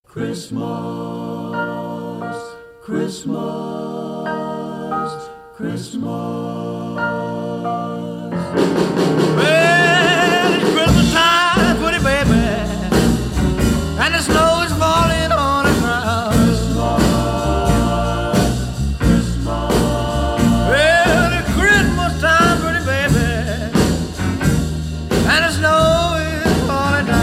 Christmas, Christmas, Christmas. Well, it's Christmas time, pretty baby, and the snow is falling on the ground. Christmas, Christmas. Well, it's Christmas time, pretty baby, and the snow is falling down.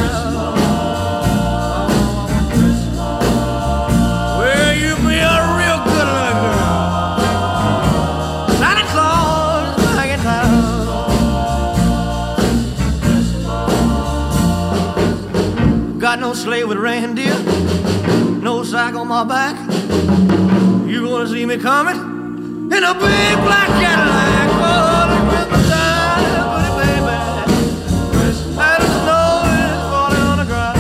Got no sleigh with reindeer, no sack on my back. You gonna see me coming in a big black Cadillac. Oh, the Christmas time, pretty baby, and the snow is falling on the ground.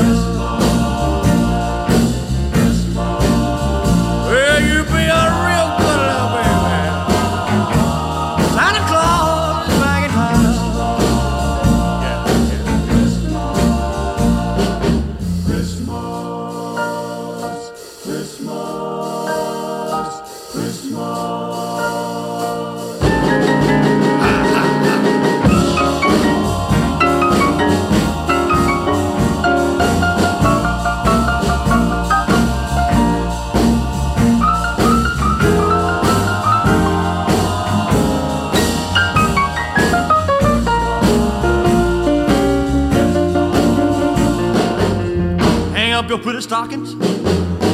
Well, you be a real good little baby. Santa Claus is back in town. Up your pretty stockings,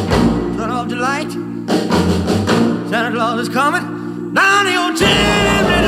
turn off the light. Santa Claus is coming down your chimney.